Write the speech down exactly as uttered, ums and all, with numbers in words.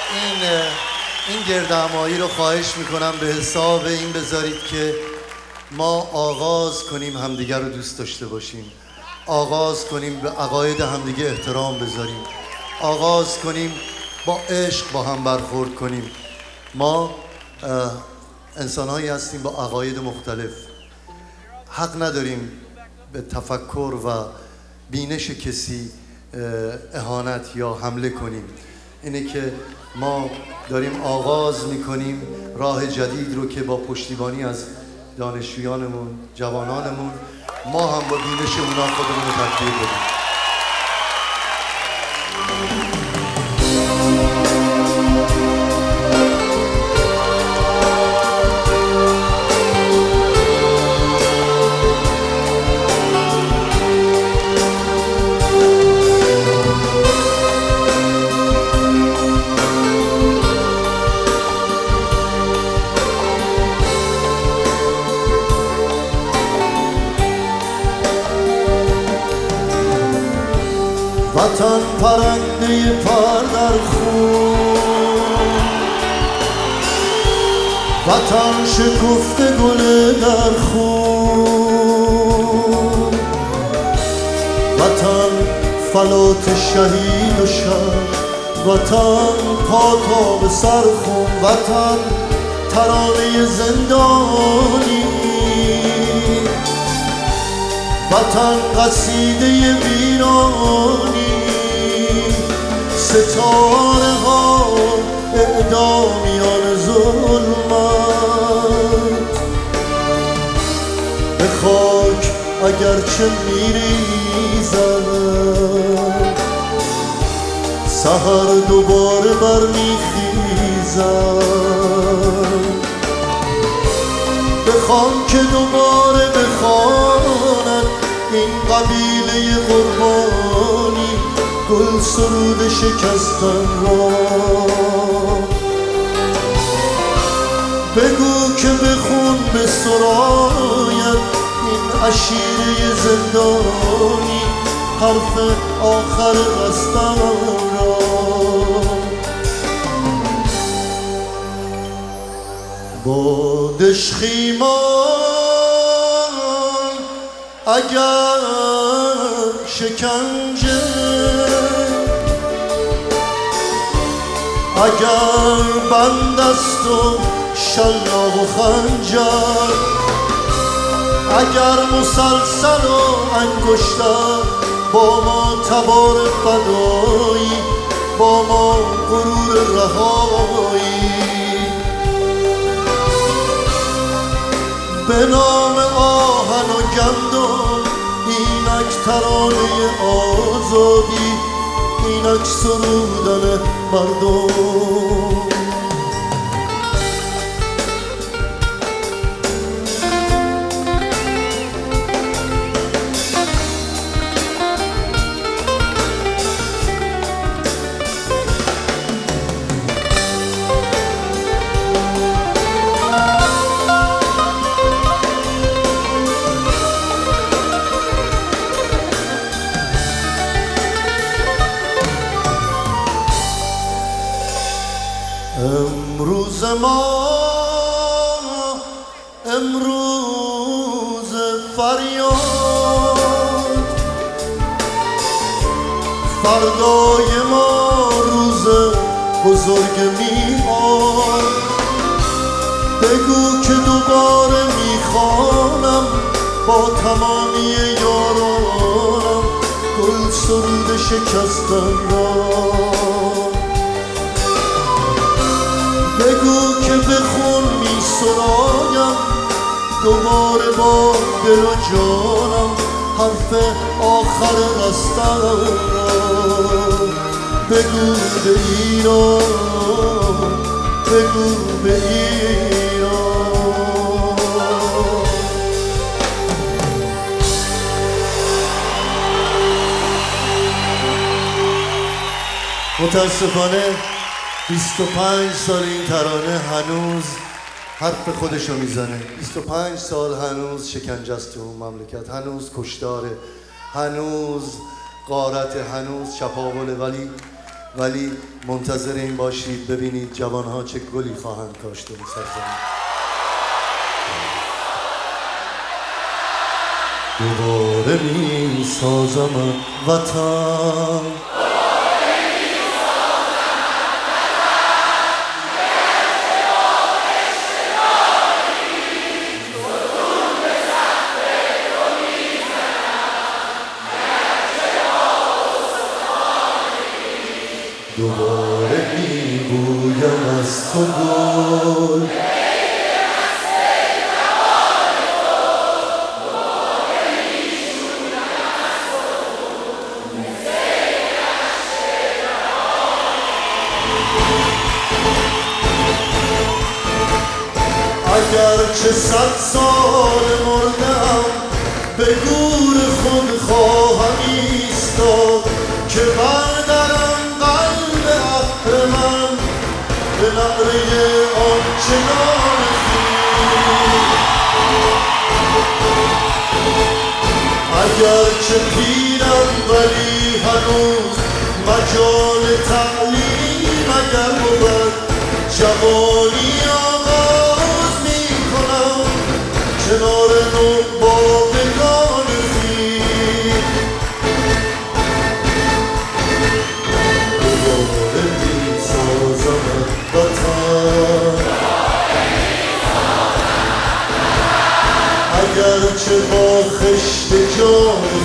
این این گردهمایی رو خواهش میکنم به حساب این بذارید که ما آغاز کنیم همدیگر رو دوست داشته باشیم، آغاز کنیم به عقاید همدیگه احترام بذاریم، آغاز کنیم با عشق با هم برخورد کنیم. ما انسان‌هایی هستیم با عقاید مختلف، حق نداریم به تفکر و بینش کسی اهانت یا حمله کنیم. اینه که ما داریم آغاز میکنیم راه جدید رو که با پشتیبانی از دانشجویانمون، جوانانمون، ما هم با بینش اونا خودمون رو تطبیق بدیم. وطن پرنده پر در خون، وطن شکفته گل در خون، وطن فلات شهید و شب، وطن پا تا به سر خون، وطن ترانه زندانی، وطن قصیده ویرانی، ستاره ها اعدامیان ظلمت، به خاک اگرچه میریزد سحر دوباره برمیخیزد، بخوان که دوباره بخواند این قبیله قربانی گل سرود شکستن را، بگو که بخون به سراید این عشیره زندانی حرف آخر رستن را. بادش خیمان اگر شکنجه، اگر بند است و شلاق و خنجر، اگر مسلسل و انگشتر با ما تبار فدایی، با ما غرور رهایی، به نام آهن و گندم اینک ترانه آزادی، اینک سرودن مردم. امروز ما امروز فریاد، فردای ما روز بزرگ میاد، بگو که دوباره میخوانم با تمامی یارانم گل سرود شکستن را، بگو که بخون می سرایم دوباره با دل و جانم حرف آخر رستن را، بگو به ایران، بگو به ایران. متاسفانه بیست و پنج سال این ترانه هنوز حرف خودشو میزنه. بیست و پنج سال هنوز شکنجه است تو مملکت، هنوز کشتاره، هنوز غارت، هنوز چپاوله، ولی ولی منتظر این باشید ببینید جوانها چه گلی خواهند کاشت این سرزمین. دوباره می سازم وطن، دوباره می بویم از تو گل، اگرچه صد سال مردم به گور خود خواهم ایستاد که بردارم قلب اهرمن به نعره آنچنان خویش. اگرچه پیرم ولی هنوز مجال تعلیم اگر بود جوانی آغاز می کنم کنار نو باغگان خویش. دوباره می سازم وطن، اگرچه با خشت جان